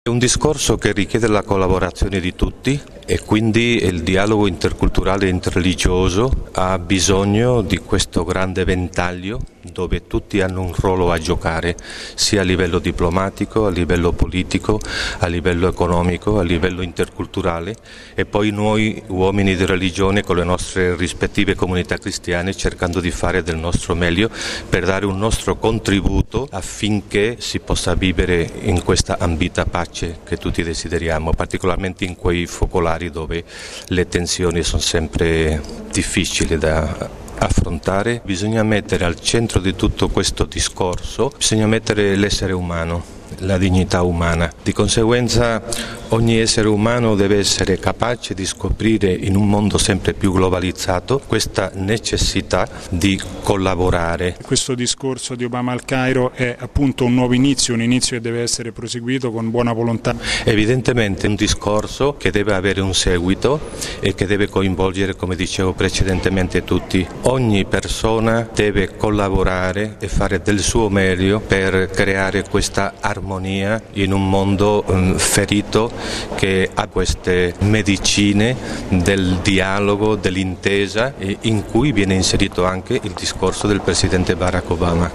È un discorso che richiede la collaborazione di tutti e quindi il dialogo interculturale e interreligioso ha bisogno di questo grande ventaglio dove tutti hanno un ruolo a giocare, sia a livello diplomatico, a livello politico, a livello economico, a livello interculturale e poi noi uomini di religione con le nostre rispettive comunità cristiane cercando di fare del nostro meglio per dare un nostro contributo affinché si possa vivere in questa ambita pace che tutti desideriamo, particolarmente in quei focolari dove le tensioni sono sempre difficili da affrontare. Bisogna mettere al centro di tutto questo discorso, bisogna mettere l'essere umano, la dignità umana. Di conseguenza ogni essere umano deve essere capace di scoprire in un mondo sempre più globalizzato questa necessità di collaborare. Questo discorso di Obama al Cairo è appunto un nuovo inizio, un inizio che deve essere proseguito con buona volontà. Evidentemente è un discorso che deve avere un seguito e che deve coinvolgere, come dicevo precedentemente, tutti. Ogni persona deve collaborare e fare del suo meglio per creare questa armonia in un mondo ferito che ha queste medicine del dialogo, dell'intesa e in cui viene inserito anche il discorso del presidente Barack Obama.